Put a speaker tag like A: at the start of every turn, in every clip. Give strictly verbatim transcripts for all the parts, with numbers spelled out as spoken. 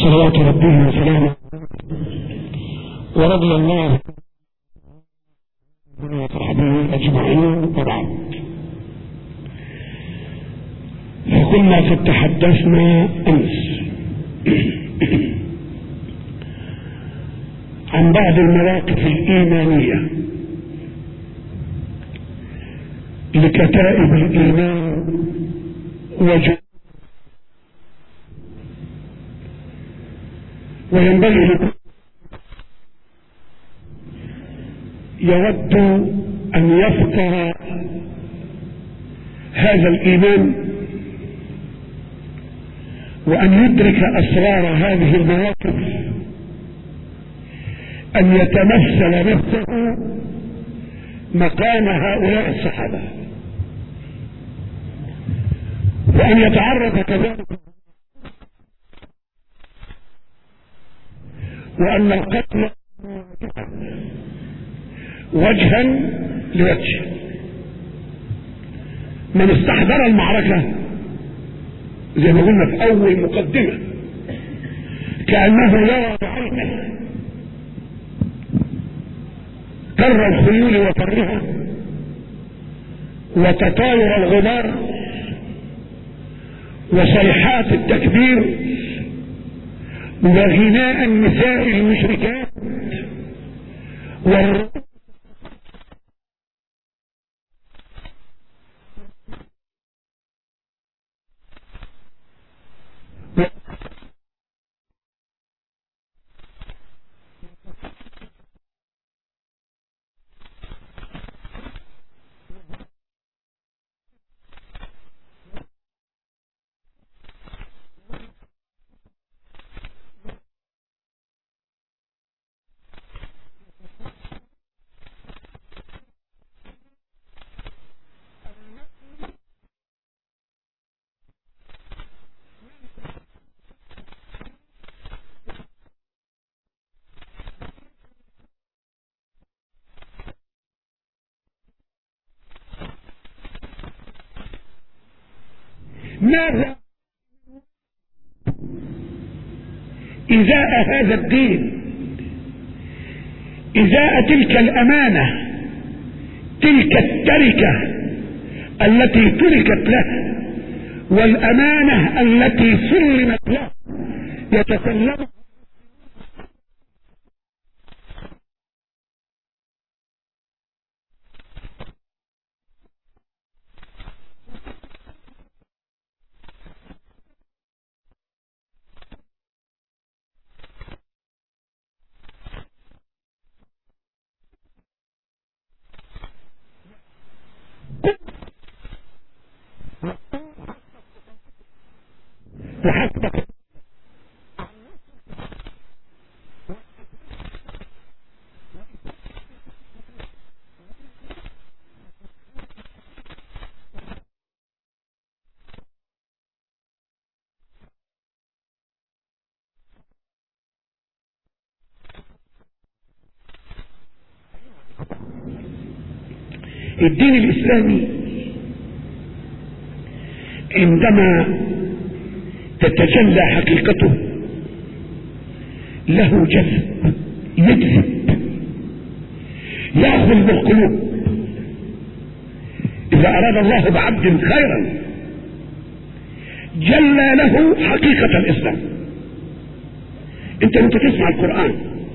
A: صلوات ربه وسلامه، ورضي الله وصحبه أجمعين. وبعد، فكنا قد تحدثنا أمس عن بعض المواقف الإيمانية لكتائب الإيمان وجود، وينبغي لكل يود أن يفقه هذا الإيمان وأن يدرك أسرار هذه المواقف أن يتمثل نفسه مقام هؤلاء الصحابة، وأن يتعرف كذلك وأن القتل وجها لوجه. من استحضر المعركة زي ما قلنا في أول مقدمة كأنه يرى بعينه كر الخيول وكرها وتطاير الغبار وصيحات التكبير وغناء النساء المشركات والرؤى ماذا إزاء هذا الدين، إزاء تلك الأمانة، تلك التركة التي تركت له والأمانة التي سلمت له يتسلم وحتى الدين الإسلامي عندما تتجلى حقيقته له جذب، يجذب، يأخذ بالقلوب. إذا أراد الله بعبد خيرا جلى له حقيقة الإسلام. أنت وأنت تسمع القرآن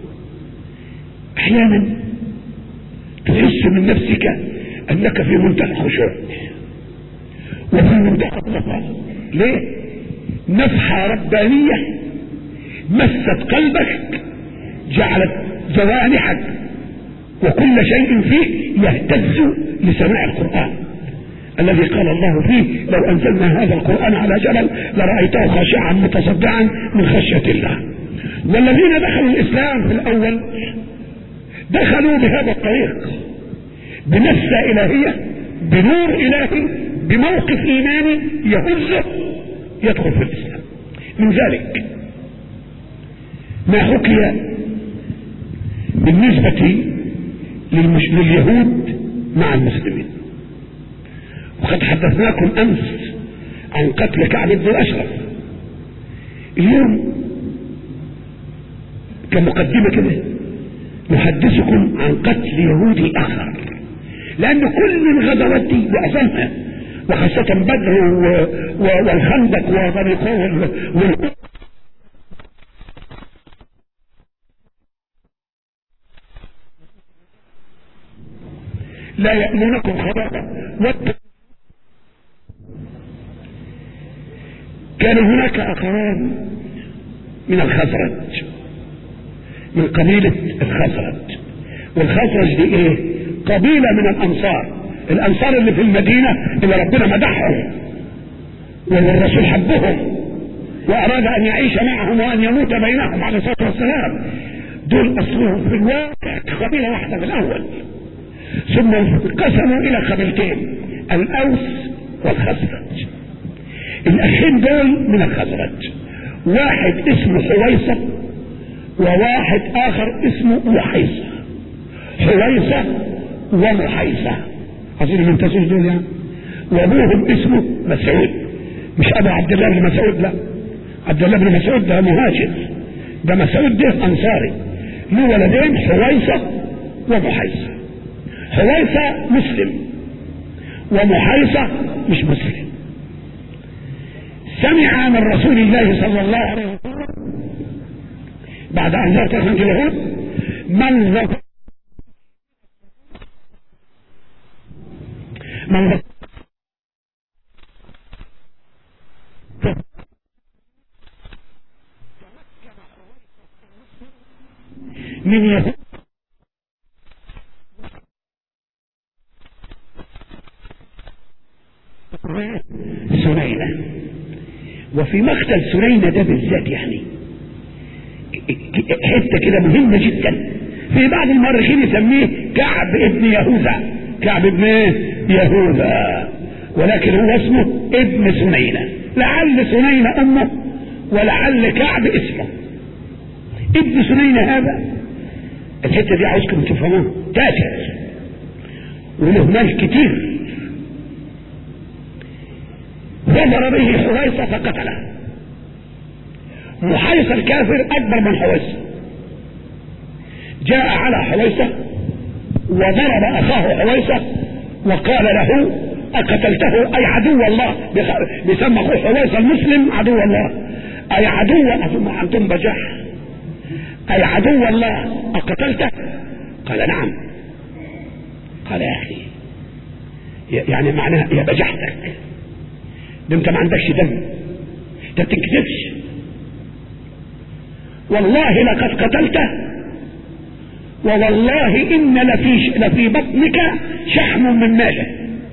A: أحيانا تحس من نفسك أنك في منتهى الخشوع وفي منتهى الصفاء. ليه؟ نفحة ربانية مست قلبك جعلت جوانحك وكل شيء فيه يهتز لسماع القرآن الذي قال الله فيه: لو أنزلنا هذا القرآن على جبل لرأيته خاشعا متصدعا من خشية الله. والذين دخلوا الإسلام في الأول دخلوا بهذا الطريق، بنفسة إلهية، بنور إلهي، بموقف إيماني يهزه يدخل في الإسلام. من ذلك ما حكي بالنسبة للمش... لليهود مع المسلمين. وقد حدثناكم أمس عن قتل كعب بن الأشرف. اليوم كمقدمة كده نحدثكم عن قتل يهودي آخر، لأن كل الغزوات دي معظمها وخاصة بدر والخندق وبني قريظة لا يأمنكم خبرا. كان هناك أخوان من الخزرج، من قبيلة الخزرج، والخزرج دي ايه؟ قبيلة من الأنصار، الأنصار اللي في المدينة اللي ربنا مدحهم والرسول حبهم وأراد أن يعيش معهم وأن يموت بينهم عليه الصلاة والسلام. دول أصلهم في الواقع قبيلة واحدة في الأول، ثم انقسموا إلى قبيلتين، الأوس والخزرج. الأخين دول من الخزرج، واحد اسمه حويصة وواحد آخر اسمه محيصة. حويصة ومحيصة أظن من تسوس دول يعني، وابوهم اسمه مسعود، مش ابو عبد الله بن مسعود، لا، عبد الله بن مسعود ده مهاجر، ده مسعود ده انصاري. له ولدين حويصة ومحيصة. حويصة مسلم ومحيصة مش مسلم. سمع من رسول الله صلى الله عليه وسلم بعد ان زارت اليهود من ذكر من ذكر من يهود سنينة. وفي مقتل سنينة ده بالذات يعني حتة كده مهمة جدا، في بعض المؤرخين يسميه كعب ابن يهوذا، كعب ابن يهوذا، ولكن هو اسمه ابن سنينة، لعل سنينة امه ولعل كعب اسمه. ابن سنينة هذا الحتة دي عاوزكم تفهموها، تاجر وله مال كتير، ظهر به حويصة فقتله. محيصة الكافر اكبر من حويصة، جاء على حويصة وضرب اخاه حويصة وقال له اقتلته اي عدو الله، بيسمى اخوه حويصة المسلم عدو الله، اي عدو اظن انتم بجاح، اي عدو الله اقتلته؟ قال نعم. قال يا اخي يعني معناها يا بجحتك ده انت ما عندكش دم، انت ما بتنكذبش، والله لقد قتلته ووالله ان لفي لفي بطنك شحم من ماله.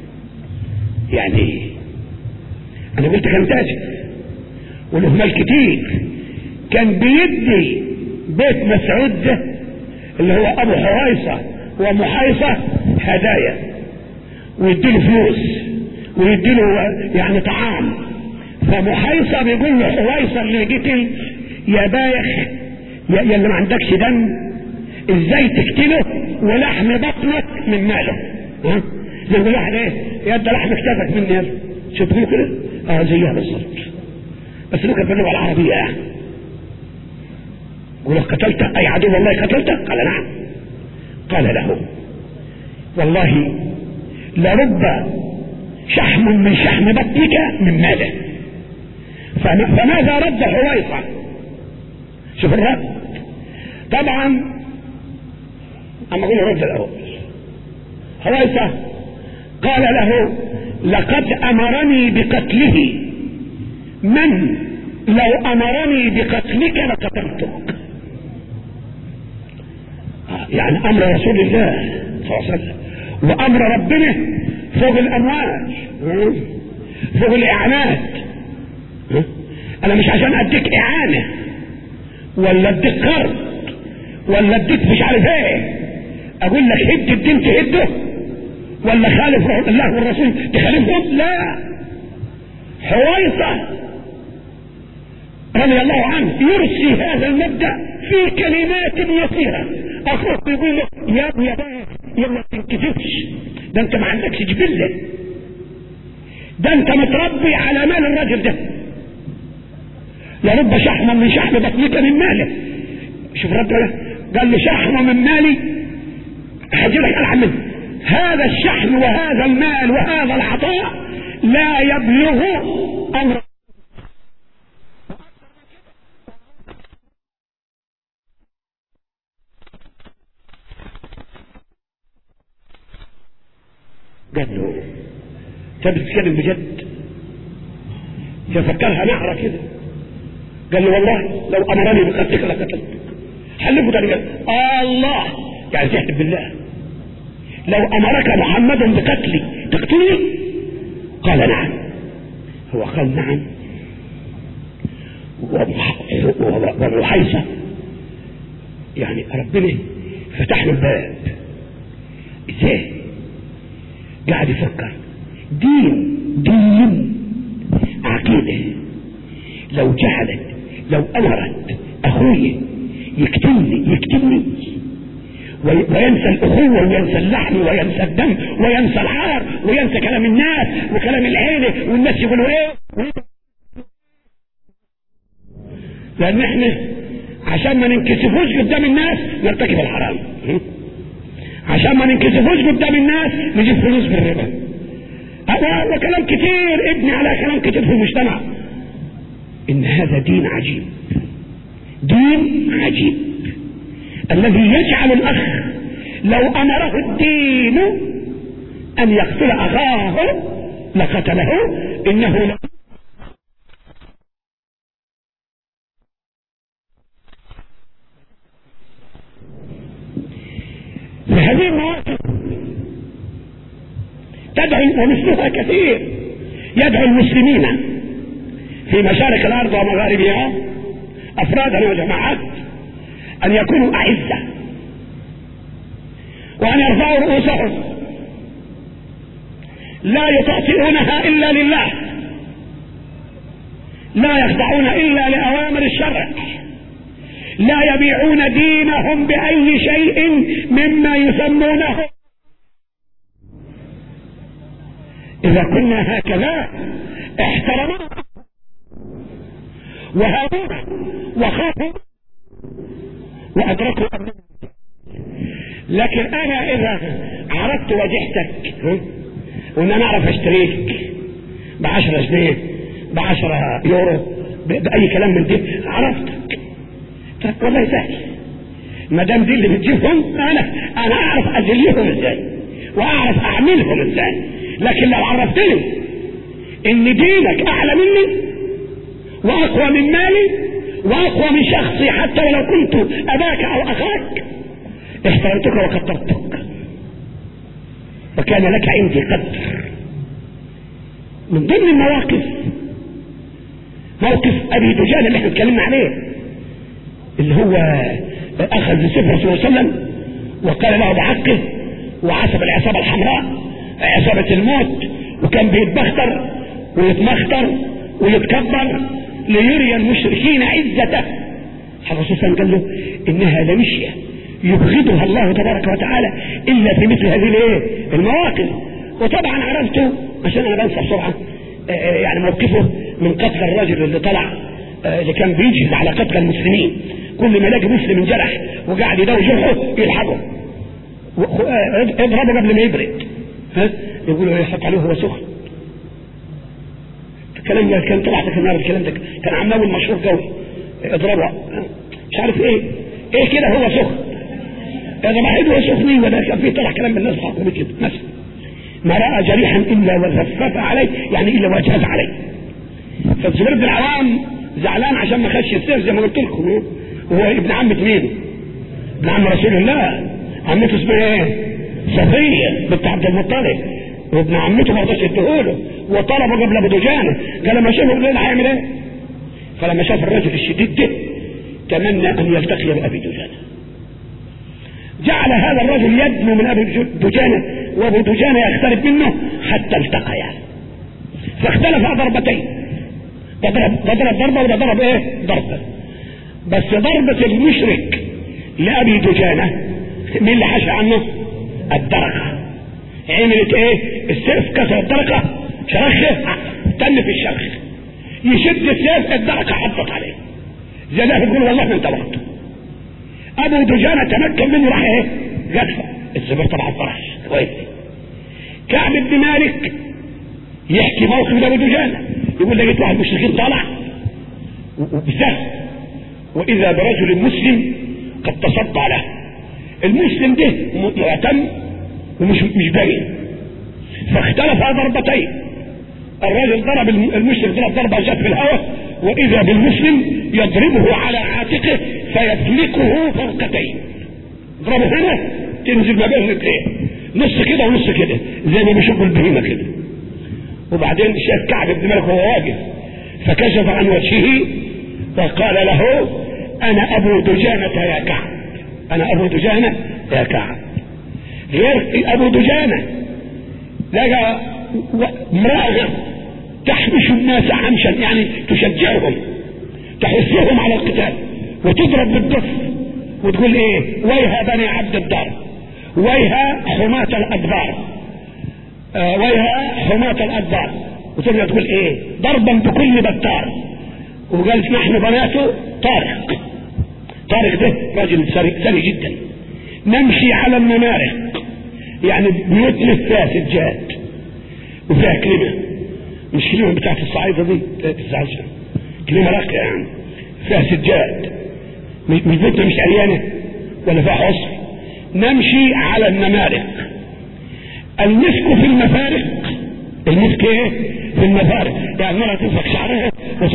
A: يعني انا قلت كان تاجر وله مال كتير، كان بيدي بيت مسعود ده اللي هو ابو حويصة ومحيصة هدايا، ويديله فلوس ويديله يعني طعام. فمحيصة بيقول له حويصة اللي قتل يا بايخ يا اللي ما عندكش دم، ازاي تقتله ولحم بطنك من ماله؟ ها زي ما واحد ايه يا ده لحم اكتفك مني يلا شوفوا كده، اه زيها بالظبط، بس لو كانت باللغه العربيه يعني. ولو قتلت اي عدو الله قتلته؟ قال نعم. قال له والله لرب شحم من شحم بطنك من ماله. فماذا رد حويصة؟ شوف الرد طبعا، اما اقول الرد الاول حويصة قال له لقد امرني بقتله من لو امرني بقتلك لقتلتك. يعني امر رسول الله صلى الله عليه وسلم وامر ربنا فوق الاموال فوق الاعانات. انا مش عشان اديك اعانة ولا اديك قرض ولا اديك مش عارف ايه اقول لك هد الدين تهده ولا خالف الله والرسول تخالفهم، لا. حويصة رضي الله عنه يرسي هذا المبدأ في كلمات يسيرة. اخوه بيقول له يا ابو يا بايخ يلا ما تنكذبش، ده انت ما عندكش جبلة، ده انت متربي على مال الراجل ده، لرب شحم من شحم بطنك من ماله. شوف ربنا قال له شحن من مالي هجيلك العن منه. هذا الشحن وهذا المال وهذا العطاء لا يبلغ امر قال له انت بتتكلم بجد؟ يفكرها نعرة كده. قال له والله لو امرني بقتلك لقتلتك. حلفه تاني قال الله يعني تحلف بالله لو امرك محمد بقتلي تقتلني؟ قال نعم. هو قال نعم ومحيصة يعني ربنا فتح له الباب. ازاي؟ قاعد يفكر دين دين عقيدة لو جعلت لو امرت اخوي يقتلني يقتلني وينسى الاخوة وينسى اللحم وينسى الدم وينسى العار وينسى كلام الناس وكلام العيلة والناس يقولوا ايه. لان احنا عشان ما ننكسفوش قدام الناس نرتكب الحرام، عشان ما ننكسفوش قدام الناس نجيب فلوس بالربا. هذا كلام كتير ابني على كلام كتير في المجتمع. ان هذا دين عجيب، دين عجيب الذي يجعل الاخ لو امره الدين ان يقتل اخاه لقتله. انه لا لهذه المواقف تدعو ومثلها كثير يدعو المسلمين في مشارق الارض ومغاربها افرادا وجماعات ان يكونوا اعزة وان يرفعوا رؤوسهم لا يطأطئونها الا لله، لا يخضعون الا لاوامر الشرع، لا يبيعون دينهم باي شيء مما يسمونه. اذا كنا هكذا احترمونا وهابونا وخافوا وادركوا أمرنا. لكن انا اذا عرضت وجهتك وان انا اعرف اشتريك بعشرة جنيه بعشرة يورو باي كلام من دي عرفتك، طيب والله سهل ما دام دي اللي بتجيبهم انا انا اعرف اذليهم ازاي واعرف اعملهم ازاي. لكن لو عرفتني ان دينك اعلى مني واقوى من مالي واقوى من شخصي حتى ولو كنت اباك او اخاك احترمتك وقدرتك وكان لك عندي قدر. من ضمن المواقف موقف ابي دجان اللي احنا اتكلمنا عليه اللي هو اخذ بسيف رسول الله صلى الله عليه وسلم وقال له بحقه وعصب العصابة الحمراء عصابة الموت وكان بيتبختر ويتمختر ويتكبر ليري المشركين عزته. الرسول صلى الله عليه وسلم قال له انها لمشية يبغضها الله تبارك وتعالى الا في مثل هذه الايه المواقف. وطبعا عرفته عشان انا بنسى بسرعة يعني موقفه من قتل الرجل اللي طلع اللي كان بيجهز على قتل المسلمين. كل ما يلاقي مسلم جرح وقاعد يداوي جرحه يلحقه اضربه قبل ما يبرد، ها يقولوا يحط عليه هو سخن. الكلام ده كان طلعت في النار، الكلام ده كان عمال مشهور قوي اضربه مش عارف ايه ايه كده هو سخن هذا ما حلو سخني ولا كان فيه طلع كلام من الناس حقوا كده مثلا ما رأى جريحا الا وزفف عليه يعني الا وجهز عليه. فالزبير بن العوام زعلان عشان ما خدش السيف زي ما قلت لكم. هو ابن عمة مين؟ ابن عم رسول الله، عمته اسمها ايه؟ صفية بنت عبد المطلب، وابن عمته ما رضاش يديهوله وطلبه قبل ابو دجانه. قال لما شافه بالليل هيعمل ايه؟ فلما شاف الرجل الشديد ده تمنى ان يلتقي بابي دجانه. جعل هذا الرجل يدنو من ابي دجانه وابو دجانه يقترب منه حتى التقيا فاختلفا ضربتين، ده ضرب ضربه وده ضرب ايه؟ ضربه. بس ضربة المشرك لأبي دجانة مين اللي حشى عنه؟ الدرقة. عملت ايه؟ السيف كسر الدرقة شرخه تن في الشرخ يشد السيف الدرقة حطت عليه زي ده يقول والله ما انت وقته ابو دجانة تمكن منه راح ايه جدفة. الزبير طبعا فرح كويس. كعب بن مالك يحكي موقف لابو دجانة، يقول لقيت واحد مشركين طالع وبسهم، واذا برجل مسلم قد تصدى له. المسلم ده معتم ومش مش باين، فاختلف ضربتين. الرجل ضرب المشرك ضرب ضربه جت في الهواء، واذا بالمسلم يضربه على عاتقه فيفلكه فرقتين. ضربه هنا تنزل ما بين الاثنين، نص كده ونص كده زي ما بيشوفوا البهيمه كده. وبعدين شاف كعب بن مالك وهو واقف فكشف عن وجهه وقال له انا ابو دجانة يا كعب، انا ابو دجانة يا كعب. غير ابو دجانة لقى امرأة تحمش الناس عمشا، يعني تشجعهم تحثهم على القتال وتضرب بالدف وتقول ايه ويها بني عبد الدار، ويها حماة الادبار، آه ويها حماة الادبار، وتبقى تقول ايه ضربا بكل بتار. وقالت نحن بناته طارق. طارق ده راجل سري جدا. نمشي على النمارق، يعني بيوتنا فيها سجاد وفيها كلمة، مش كلمة بتاعت الصعيدة دي لا تزعجها، كلمة راقية يعني فيها سجاد، مش بيوتنا مش عريانة ولا فيها حصر. نمشي على النمارق. المسك في المفارق، المسك ايه في المفارق يعني مرة تنفك شعرها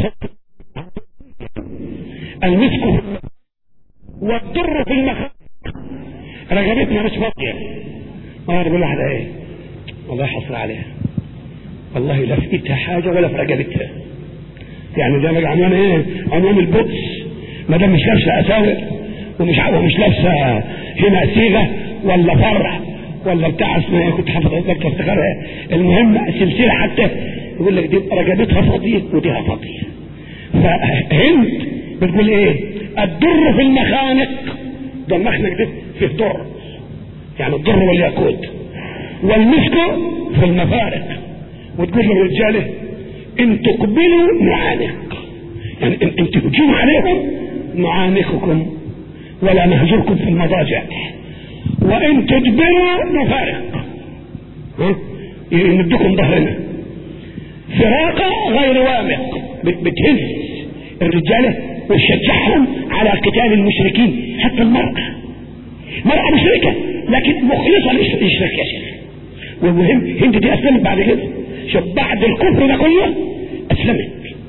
A: المسك في المفارق. والضر في المفارق، رقبتنا مش فاضية. ما بقول لها ايه والله حصر عليها، والله لا في ايدها حاجة ولا في رقبتها، يعني ده بقى عنوان ايه عنوان البؤس. ما دام مش لابسه اساور ومش ومش لابسه هنا صيغه ولا فرع ولا بتاع اسمها كنت حافظ اذكر افتكرها، المهم سلسله حتى يقول لك دي رقبتها فاضيه وديها فاضيه. فهند بتقول ايه الدر في المخانق، ده المخنق ده فيه در يعني الدر والياقوت، والمسك في المفارق. وتقول للرجاله ان تقبلوا نعانق، يعني ان, ان تهجموا عليهم نعانقكم ولا نهجركم في المضاجع، وان تدبروا نفارق، ها يمدكم ظهرنا. فراقة غير وامق، بتهز الرجاله وتشجعهم على قتال المشركين. حتى المرأة مرأة مشركة لكن مخلصة للشرك يا شيخ. والمهم هند دي اسلمت بعد كده، شوف بعد الكفر ده كله اسلمت.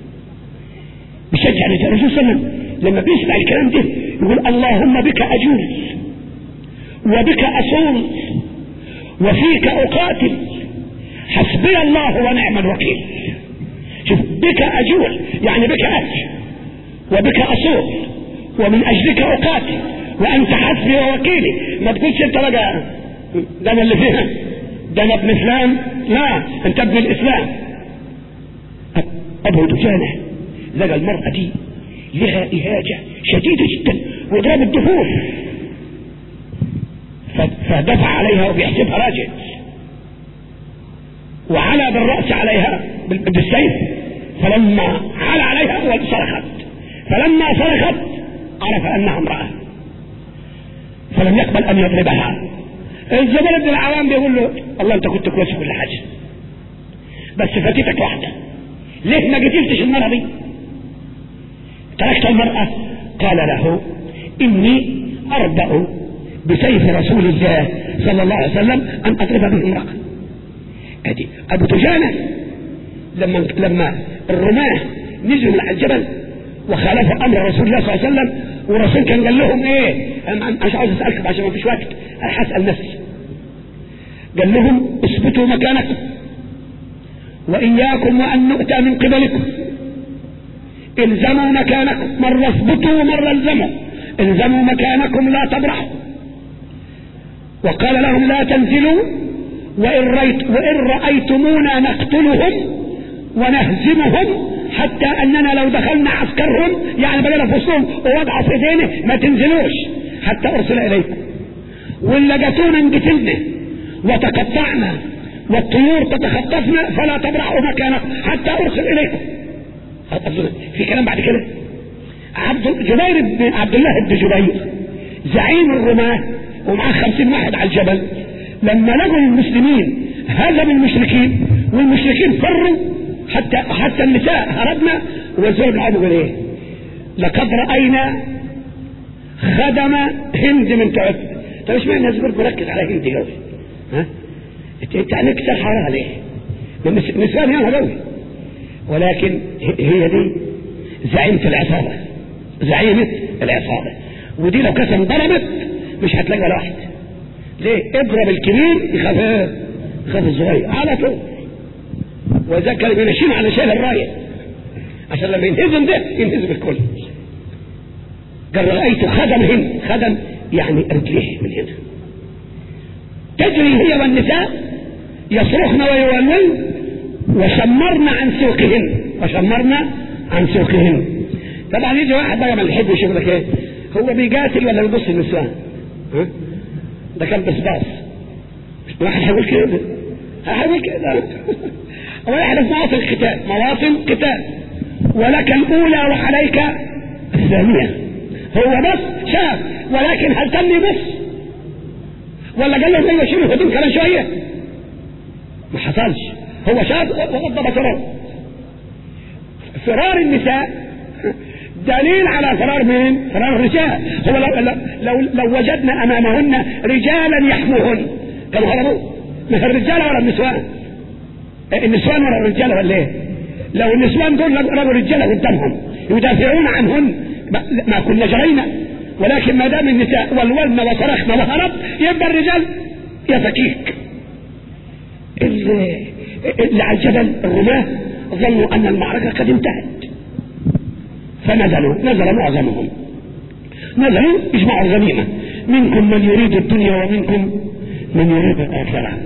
A: بيشجع الرسول صلى الله عليه وسلم لما بيسمع الكلام ده يقول اللهم بك اجول وبك اصول وفيك اقاتل حسبي الله ونعم الوكيل. شوف بك اجول يعني بك اجل وبك اصول ومن اجلك اقاتل وانت حسبي ووكيلي. ما تقولش انت بقى ده انا اللي فيها، ده انا ابن فلان، لا انت ابن الاسلام. ابو دجانة لقى المرأة دي لها إهاجة شديدة جدا وضرب الدفوف، فدفع عليها وبيحسبها راجل وعلى بالرأس عليها بالسيف. فلما على عليها صرخت، فلما صرخت عرف أنها امرأة فلم يقبل أن يضربها. الزبير بن العوام بيقول له الله انت كنت كويس في كل حاجة بس فاتتك واحدة، ليه ما قتلتش المرأة دي؟ تركت المرأة. قال له إني أربأ بسيف رسول الله صلى الله عليه وسلم أن أضرب به امرأة. أدي أبو دجانة لما لما الرماة نزلوا من الجبل وخالفوا أمر رسول الله صلى الله عليه وسلم، والرسول كان قال لهم إيه؟ أنا مش عاوز أسألكم عشان ما فيش وقت، أنا هسأل نفسي. قال لهم اثبتوا مكانكم وإياكم وأن نؤتى من قبلكم، الزموا مكانكم، مرة اثبتوا ومرة الزموا، الزموا مكانكم لا تبرحوا. وقال لهم لا تنزلوا وإن, رأيت وإن رأيتمونا نقتلهم ونهزمهم حتى أننا لو دخلنا عسكرهم يعني بقينا في وسطهم ووضعوا في ايدينا ما تنزلوش حتى أرسل إليكم، وإن لقيتونا انقتلنا وتقطعنا والطيور تتخطفنا فلا تبرحوا مكانكم حتى أرسل إليكم. في كلام بعد كده. عبد جبير بن عبد الله بن جبير زعيم الرماة ومعاه خمسين واحد على الجبل، لما لقوا المسلمين هزموا المشركين والمشركين فروا حتى حتى النساء هربنا، والزوج بن عمرو قال ايه؟ لقد راينا خدم هند من تعب. طب ايش معنى الناس بركز على هند قوي؟ ها؟ انت عليك سحرها ليه؟ النسوان ياما قوي، ولكن هي دي زعيمة العصابة، زعيمة العصابة، ودي لو كسم ضربت مش هتلاقي ولا واحد. ليه؟ اضرب الكبير يخاف ايه؟ يخاف الصغير على طول. وإذا كانوا بينشين على شايل الراية عشان لما ينهزم ده ينهزم الكل. قال رأيت خدم هند، خدم يعني رجليه من هنا تجري هي والنساء يصرخن ويولون وشمرنا عن سوقهن، وشمرنا عن سوقهن. طبعا يجي واحد بقى ما يحب يشوف لك ايه، هو بيقاتل ولا بيبص النسوان؟ ها؟ ده كان بسباص. واحد هيقول كده، هيقول كده. واحد في مواطن قتال، مواطن قتال، ولك الاولى وعليك الثانيه. هو بس شاف، ولكن هل كان يبص ولا قال له ايوه شيلوا هدوم كمان شويه؟ ما حصلش. هو شاف وغض بصره. فرار النساء دليل على فرار مين؟ فرار الرجال. هو لو, لو, لو, لو وجدنا امامهن رجالا يحموهن كانوا هربوا. مش الرجال ولا النسوان؟ النسوان ولا الرجال ولا ايه؟ لو النسوان دول لقوا رجاله قدامهم يدافعون عنهن ما كنا جرينا، ولكن ما دام النساء والولن وصرخنا وهرب يبقى الرجال يفكيك. اللي, اللي على الجبل الرماة ظنوا ان المعركة قد انتهت فنزلوا، نزل معظمهم، نزلوا اجمعوا الغنيمة، منكم من يريد الدنيا ومنكم من يريد الآخرة.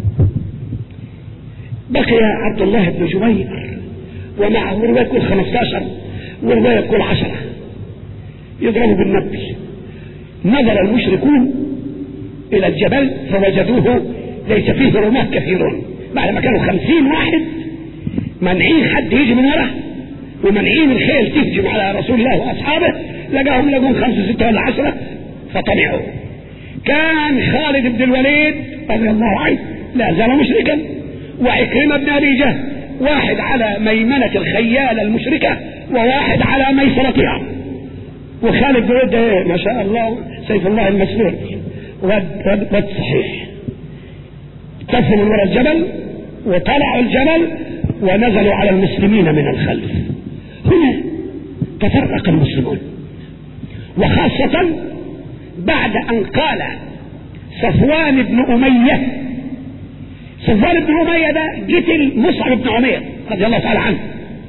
A: بقي عبد الله بن جبير ومعه رواية كل خمستاشر ورواية كل عشرة يضربوا بالنبل. نظر المشركون الى الجبل فوجدوه ليس فيه رماة كثيرون، بعد ما كانوا خمسين واحد منعين حد يجي من وراه ومنعين الخيل تهجم على رسول الله واصحابه، لقاهم لقون خمسة ستة ولا عشرة فطمعوا. كان خالد بن الوليد رضي الله عنه لا زال مشركا، وعكرمة بن ابي جهل واحد على ميمنة الخيال المشركة وواحد على ميسرتها، وخالد بن الوليد ما شاء الله سيف الله المسلول ود صحيح. كفوا من وراء الجبل وطلعوا الجبل ونزلوا على المسلمين من الخلف. هنا تفرق المسلمون، وخاصة بعد ان قال صفوان بن امية. صفوان بن امية ده قتل مصعب بن عمير رضي الله تعالى عنه،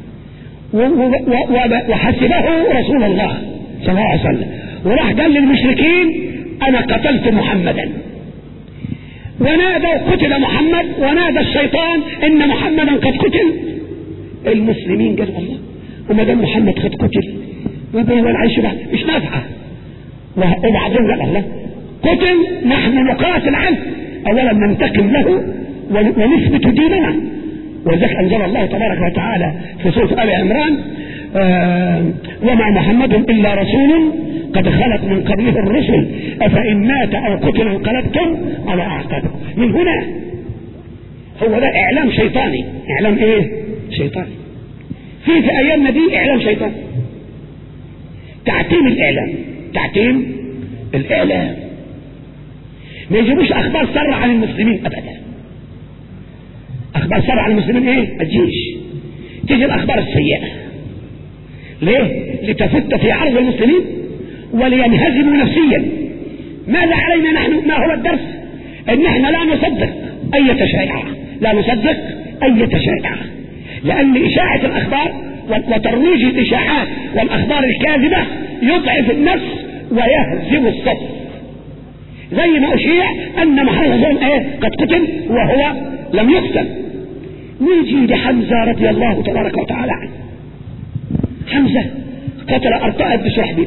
A: وحسبه رسول الله صلى الله عليه وسلم، وراح قال للمشركين انا قتلت محمدا، ونادى قتل محمد، ونادى الشيطان ان محمدا قد قتل. المسلمين قالوا الله وما دام محمد قد قتل وما نعيش بعد مش نافعه، وبعدين قال الله قتل نحن نقاتل عنه، اولا ننتقم له ونثبت ديننا. وذلك انزل الله تبارك وتعالى في سوره ال عمران آه وما محمد الا رسول قد خلت من قبله الرسل افان مات او قتل انقلبتم على اعقابكم. من هنا هو ده اعلام شيطاني. اعلام ايه؟ شيطاني. في في ايامنا دي اعلام شيطاني، تعتيم الاعلام، تعتيم الاعلام. ما يجيبوش اخبار سر عن المسلمين ابدا. اخبار سر عن المسلمين ايه؟ الجيش. تيجي الاخبار السيئة ليه؟ لتفت في عرض المسلمين ولينهزموا نفسيا. ماذا علينا نحن؟ ما هو الدرس؟ ان احنا لا نصدق اي شائعة، لا نصدق اي شائعة، لان اشاعة الاخبار وترويج الاشاعات والاخبار الكاذبة يضعف النفس ويهزم الصف. زي ما اشيع ان محمد ايه قد قتل وهو لم يقتل. نيجي لحمزة رضي الله تبارك وتعالى عنه. حمزة قتل أرطاء بن شرحبيل،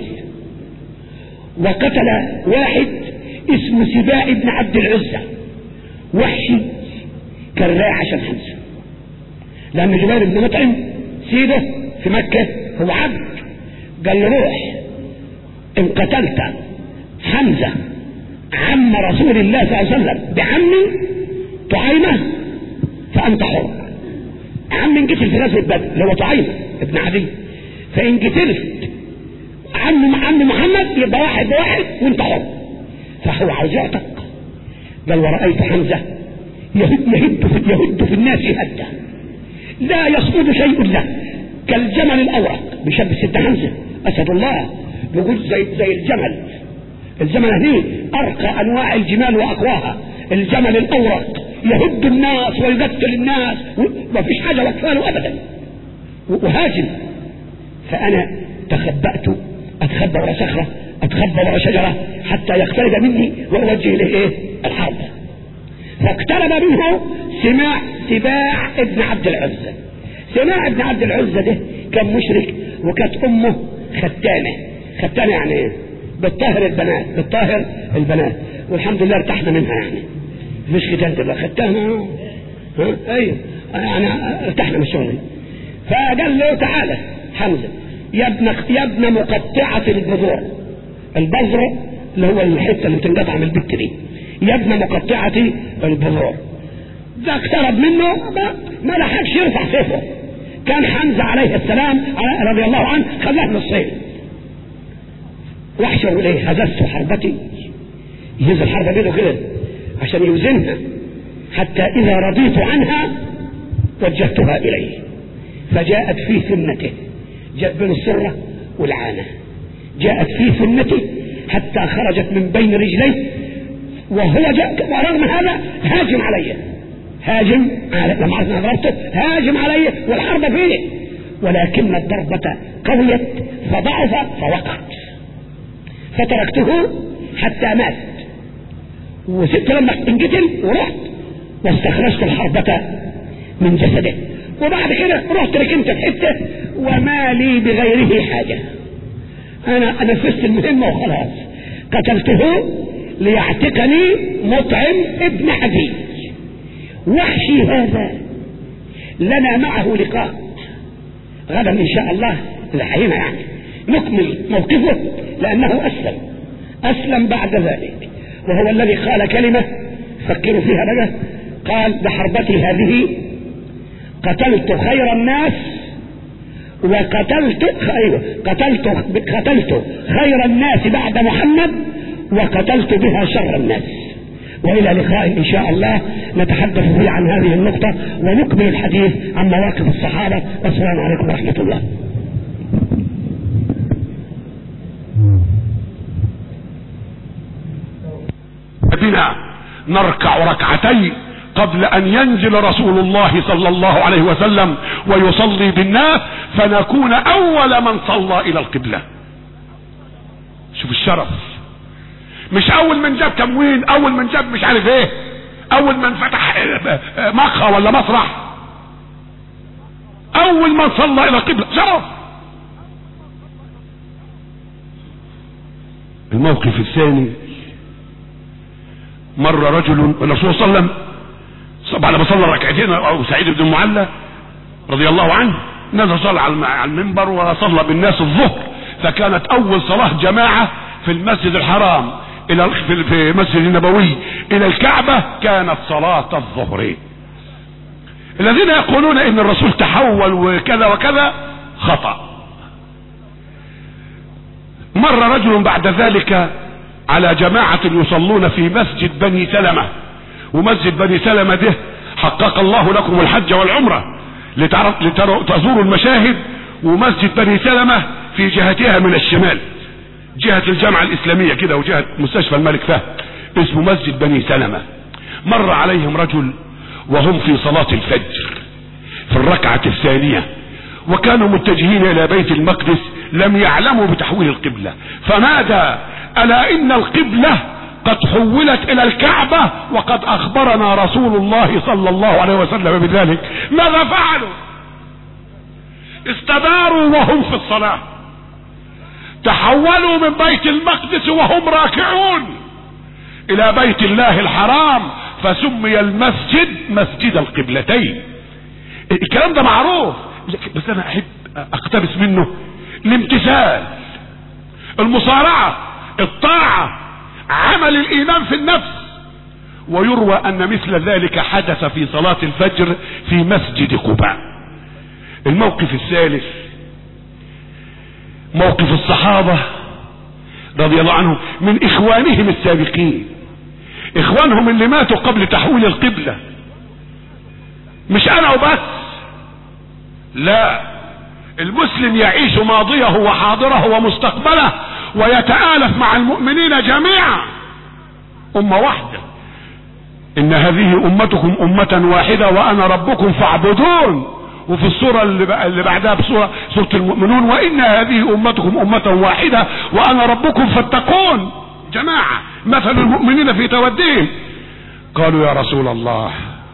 A: وقتل واحد اسمه سباء بن عبد العزة، وحشي كان رايح عشان حمزة، لأن جبير بن مطعم سيده في مكة هو عبد، قال له روح إن قتلت حمزة عم رسول الله صلى الله عليه وسلم بعمي طعيمة فأنت حر. عم قتل في غزوة بدر اللي هو طعيمة ابن عدي، فإن قتلت عم عم محمد يبقى واحد بواحد وانت حر. فهو عاوز يعتق. قال ورأيت حمزة يهد يهد في, يهد في الناس هدة لا يصمد شيء له كالجمل الأورق. بشبه سيدنا حمزة أسد الله، بيقول زي زي الجمل. الجمل هذه أرقى أنواع الجمال وأقواها. الجمل الأورق يهد الناس ويقتل الناس وما فيش حاجة وقفاله أبدا وهاجم. فأنا تخبأت أتخبى ورا صخرة، أتخبى ورا شجرة حتى يقترب مني وأوجه له إيه الحرب. فاقترب منه سماع سباع ابن عبد العزة. سماع ابن عبد العزة ده كان مشرك، وكانت أمه ختانة. ختانة يعني إيه؟ بتطهر البنات، بتطهر البنات، والحمد لله ارتحنا منها يعني. مش ختانة تبقى ختانة، ها ايوه يعني ارتحنا من الشغل. فقال له تعالى حمزة يا ابن يا ابن مقطعة البذور. البذر اللي هو الحتة اللي بتنقطع من البت دي. يا ابن مقطعة البذور. ده اقترب منه ما لحقش يرفع سيفه. كان حمزة عليه السلام رضي الله عنه خلاه من الصيد. واحشر اليه هززت حربتي، يهز الحربة بيده كده عشان يوزنها، حتى اذا رضيت عنها وجهتها اليه فجاءت في سنته. جاءت بين السرة والعانة، جاءت في سنته حتى خرجت من بين رجليه وهو جاء. ورغم هذا هاجم علي، هاجم علي لما عرفنا ضربته هاجم علي والحرب فيه، ولكن الضربة قويت فضعف فوقعت فتركته حتى مات. وسبت لما انقتل ورحت واستخرجت الحربة من جسده، وبعد كده رحت ركنت في حته وما لي بغيره حاجة. انا نفذت المهمة وخلاص. قتلته ليعتقني مطعم ابن عدي. وحشي هذا لنا معه لقاء غدا ان شاء الله الحين يعني نكمل موقفه، لانه اسلم اسلم بعد ذلك، وهو الذي قال كلمة فكروا فيها بقى. قال بحربتي هذه قتلت خير الناس وقتلت ايوه قتلت قتلت خير الناس بعد محمد وقتلت بها شر الناس. والى لقاء ان شاء الله نتحدث فيه عن هذه النقطة ونكمل الحديث عن مواقف الصحابة. والسلام عليكم ورحمة الله.
B: بنا نركع ركعتين قبل ان ينزل رسول الله صلى الله عليه وسلم ويصلي بالناس، فنكون اول من صلى الى القبلة. شوف الشرف، مش اول من جاب تموين، اول من جاب مش عارف ايه، اول من فتح مقهى ولا مسرح، اول من صلى الى القبلة. شرف. الموقف الثاني، مر رجل الرسول صلى الله عليه وسلم بعد ما صلى ركعتين او سعيد بن المعلى رضي الله عنه نزل صلى على المنبر وصلى بالناس الظهر، فكانت اول صلاة جماعة في المسجد الحرام الى في المسجد النبوي الى الكعبة كانت صلاة الظهر. الذين يقولون ان الرسول تحول وكذا وكذا خطأ. مر رجل بعد ذلك على جماعة يصلون في مسجد بني سلمة، ومسجد بني سلمة ده حقق الله لكم الحج والعمرة لتزوروا المشاهد. ومسجد بني سلمة في جهتها من الشمال جهة الجامعة الإسلامية كده وجهة مستشفى الملك فهد، اسمه مسجد بني سلمة. مر عليهم رجل وهم في صلاة الفجر في الركعة الثانية، وكانوا متجهين إلى بيت المقدس، لم يعلموا بتحويل القبلة، فنادى ألا إن القبلة قد حولت إلى الكعبة وقد أخبرنا رسول الله صلى الله عليه وسلم بذلك. ماذا فعلوا؟ استداروا وهم في الصلاة، تحولوا من بيت المقدس وهم راكعون إلى بيت الله الحرام، فسمي المسجد مسجد القبلتين. الكلام ده معروف، بس أنا أحب أقتبس منه الامتثال، المصارعة، الطاعة، عمل الايمان في النفس. ويروى ان مثل ذلك حدث في صلاة الفجر في مسجد قباء. الموقف الثالث موقف الصحابة رضي الله عنهم من اخوانهم السابقين، اخوانهم اللي ماتوا قبل تحويل القبلة. مش انا وبس، لا، المسلم يعيش ماضيه وحاضره ومستقبله ويتآلف مع المؤمنين جميعا امة واحدة. ان هذه امتكم امة واحدة وانا ربكم فاعبدون. وفي السورة اللي بعدها بسورة سورة المؤمنون وان هذه امتكم امة واحدة وانا ربكم فاتقون. جماعة مثل المؤمنين في توديهم. قالوا يا رسول الله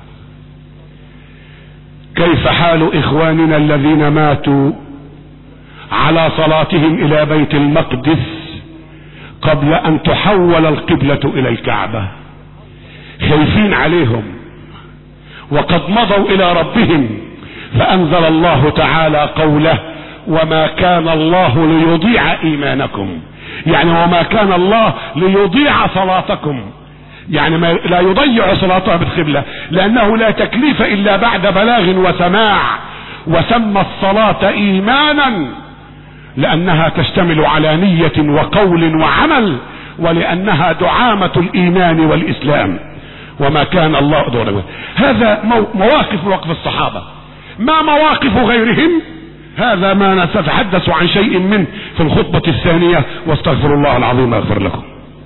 B: كيف حال اخواننا الذين ماتوا على صلاتهم الى بيت المقدس قبل ان تحول القبلة الى الكعبة؟ خايفين عليهم وقد مضوا الى ربهم. فانزل الله تعالى قوله وما كان الله ليضيع ايمانكم، يعني وما كان الله ليضيع صلاتكم، يعني ما لا يضيع صلاتها بالقبلة، لانه لا تكليف الا بعد بلاغ وسماع. وسمى الصلاة ايمانا لانها تشتمل على نية وقول وعمل، ولانها دعامة الايمان والاسلام. وما كان الله دونه. هذا مواقف مواقف الصحابة. ما مواقف غيرهم؟ هذا ما سأتحدث عن شيء منه في الخطبة الثانية، واستغفر الله العظيم اغفر لكم.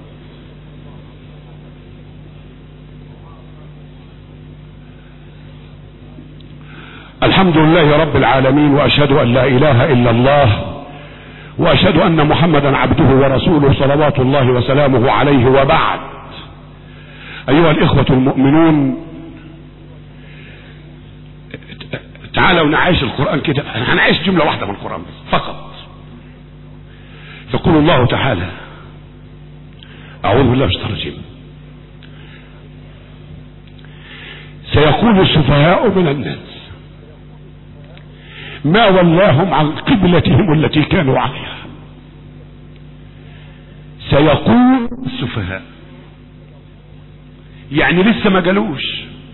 B: الحمد لله رب العالمين، واشهد ان لا اله الا الله، واشهد ان محمدا عبده ورسوله صلوات الله وسلامه عليه، وبعد. ايها الاخوة المؤمنون، تعالوا نعيش القرآن كده. هنعيش جملة واحدة من القرآن بس فقط. يقول الله تعالى اعوذ بالله من الشيطان الرجيم سيقول السفهاء من الناس ما ولاهم عن قبلتهم التي كانوا عليها. سيقول السفهاء، يعني لسه ما قالوش.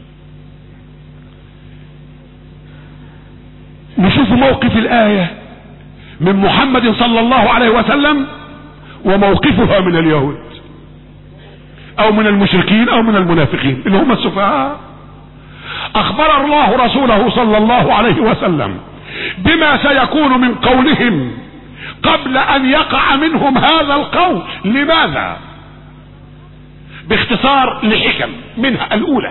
B: نشوف موقف الآية من محمد صلى الله عليه وسلم وموقفها من اليهود او من المشركين او من المنافقين اللي هم السفهاء. اخبر الله رسوله صلى الله عليه وسلم بما سيكون من قولهم قبل ان يقع منهم هذا القول. لماذا؟ باختصار لحكم، منها الاولى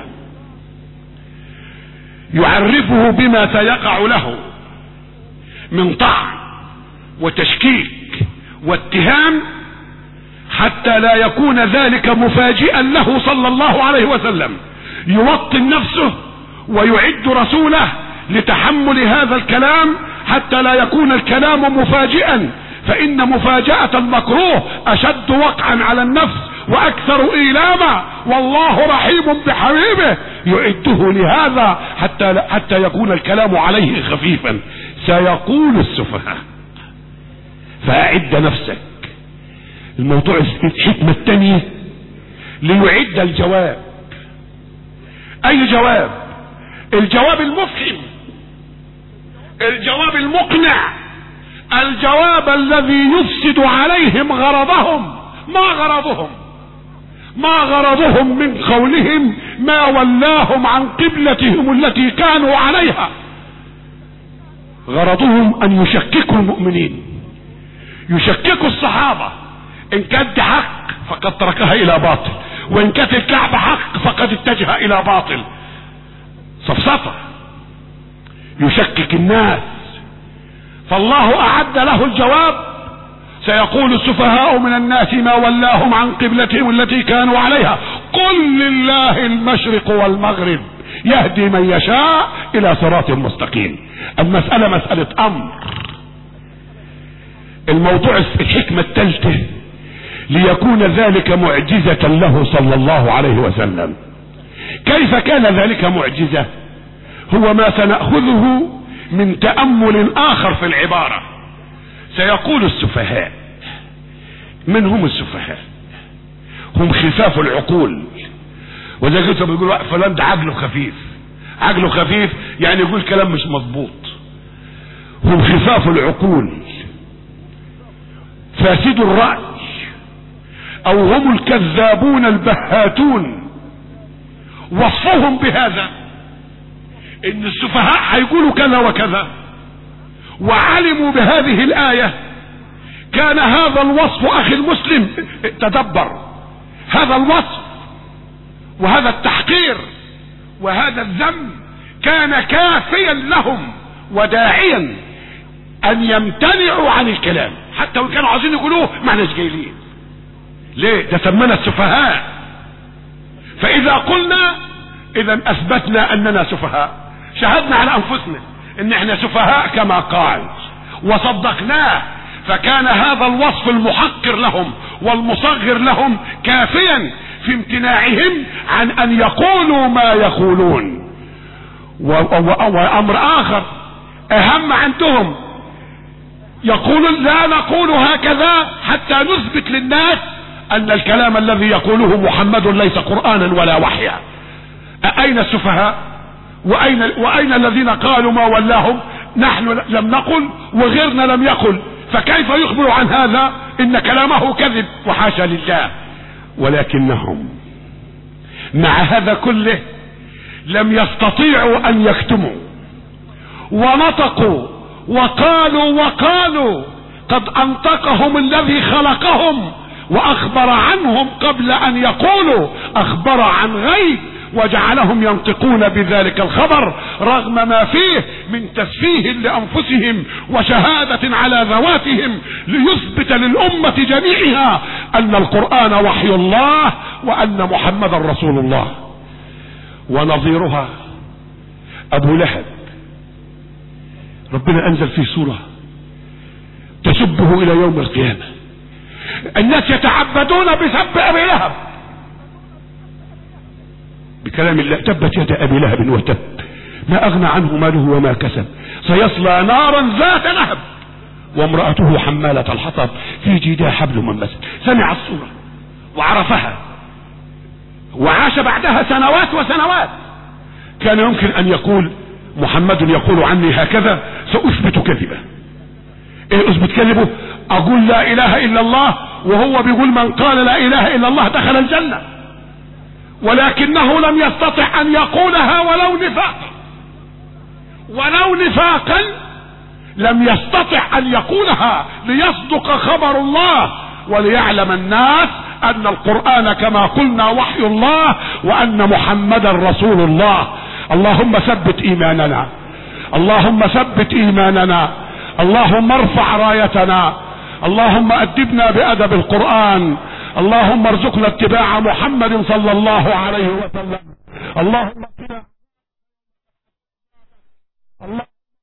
B: يعرفه بما سيقع له من طعن وتشكيك واتهام، حتى لا يكون ذلك مفاجئا له صلى الله عليه وسلم. يوطن نفسه ويعد رسوله لتحمل هذا الكلام حتى لا يكون الكلام مفاجئا، فإن مفاجأة المكروه أشد وقعا على النفس وأكثر إيلاما، والله رحيم بحبيبه يعده لهذا حتى حتى يكون الكلام عليه خفيفا. سيقول السفهاء، فأعد نفسك. الموضوع الحكمة الثانية ليعد الجواب. أي جواب؟ الجواب المفهم، الجواب المقنع، الجواب الذي يفسد عليهم غرضهم. ما غرضهم؟ ما غرضهم من قولهم ما ولاهم عن قبلتهم التي كانوا عليها؟ غرضهم ان يشككوا المؤمنين، يشككوا الصحابة. ان كانت حق فقد تركها الى باطل، وان كانت الكعبة حق فقد اتجه الى باطل. صفصفة، يشكك الناس. فالله اعد له الجواب. سيقول السفهاء من الناس ما ولاهم عن قبلتهم التي كانوا عليها قل لله المشرق والمغرب يهدي من يشاء الى صراط مستقيم. المسألة مسألة امر. الموضوع الحكمة الثالثة ليكون ذلك معجزة له صلى الله عليه وسلم. كيف كان ذلك معجزة؟ هو ما سنأخذه من تأمل آخر في العبارة. سيقول السفهاء. من هم السفهاء؟ هم خفاف العقول. وزي كده بيقولوا فلان ده عقله خفيف. عقله خفيف يعني يقول كلام مش مظبوط. هم خفاف العقول فاسد الرأي، او هم الكذابون البهاتون. وصفهم بهذا ان السفهاء هيقولوا كذا وكذا، وعلموا بهذه الآية. كان هذا الوصف اخي المسلم تدبر، هذا الوصف وهذا التحقير وهذا الذم كان كافيا لهم وداعيا ان يمتنعوا عن الكلام، حتى وان كانوا عايزين يقولوه ما احناش جايين. ليه؟ ده سمنا السفهاء. فاذا قلنا اذا اثبتنا اننا سفهاء، شهدنا على انفسنا ان احنا سفهاء كما قال وصدقناه. فكان هذا الوصف المحقر لهم والمصغر لهم كافيا في امتناعهم عن ان يقولوا ما يقولون. وامر اخر اهم عندهم، يقولون لا نقول هكذا حتى نثبت للناس ان الكلام الذي يقوله محمد ليس قرآنا ولا وحيا. اين السفهاء؟ واين, وأين الذين قالوا ما ولاهم؟ نحن لم نقل وغيرنا لم يقل، فكيف يخبر عن هذا ان كلامه كذب؟ وحاشا لله. ولكنهم مع هذا كله لم يستطيعوا ان يكتموا، ونطقوا وقالوا وقالوا قد انطقهم الذي خلقهم واخبر عنهم قبل ان يقولوا، اخبر عن غيب وجعلهم ينطقون بذلك الخبر رغم ما فيه من تسفيه لانفسهم وشهادة على ذواتهم، ليثبت للامة جميعها ان القرآن وحي الله وان محمد رسول الله. ونظيرها ابو لهب، ربنا انزل في سورة تسبه الى يوم القيامة. الناس يتعبدون بسب ابي لهب بكلام الله: تبت يد ابي لهب وتب ما اغنى عنه ماله وما كسب سيصلى نارا ذات لهب وامرأته حمالة الحطب في جيدها حبل من مسد. سمع السورة وعرفها وعاش بعدها سنوات وسنوات. كان يمكن ان يقول محمد يقول عني هكذا سأثبت كذبه. ايه اثبت كذبه؟ اقول لا اله الا الله وهو بيقول من قال لا اله الا الله دخل الجنة، ولكنه لم يستطع ان يقولها ولو نفاقا، ولو نفاقا لم يستطع ان يقولها ليصدق خبر الله وليعلم الناس ان القرآن كما قلنا وحي الله وان محمدا رسول الله. اللهم ثبت ايماننا، اللهم ثبت ايماننا، اللهم ارفع رايتنا، اللهم ادبنا بادب القرآن، اللهم ارزقنا اتباع محمد صلى الله عليه وسلم. اللهم قنا الله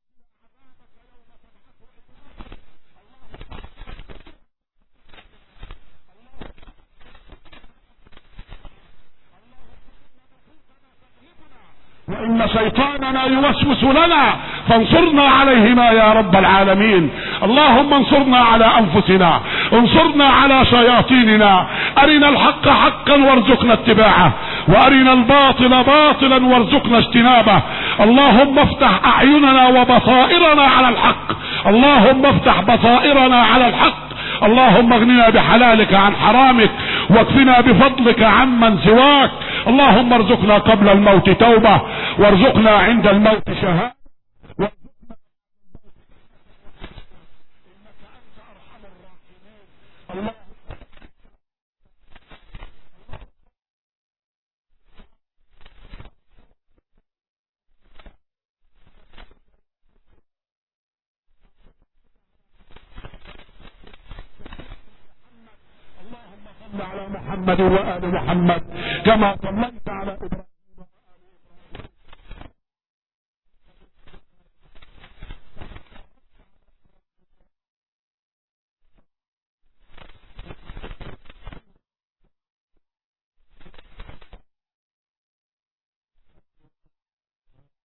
B: وإن شيطاننا يوسوس لنا فانصرنا عليهما يا رب العالمين. اللهم انصرنا على أنفسنا، انصرنا على شياطيننا، أرنا الحق حقا وارزقنا اتباعه، وأرنا الباطل باطلا وارزقنا اجتنابه. اللهم افتح أعيننا وبصائرنا على الحق، اللهم افتح بصائرنا على الحق. اللهم اغننا بحلالك عن حرامك واكفنا بفضلك عمن سواك. اللهم ارزقنا قبل الموت توبة، وارزقنا عند الموت شهادة، وارزقنا انك انت ارحم الراحمين. الله على محمد وآل محمد كما صليت على إبراهيم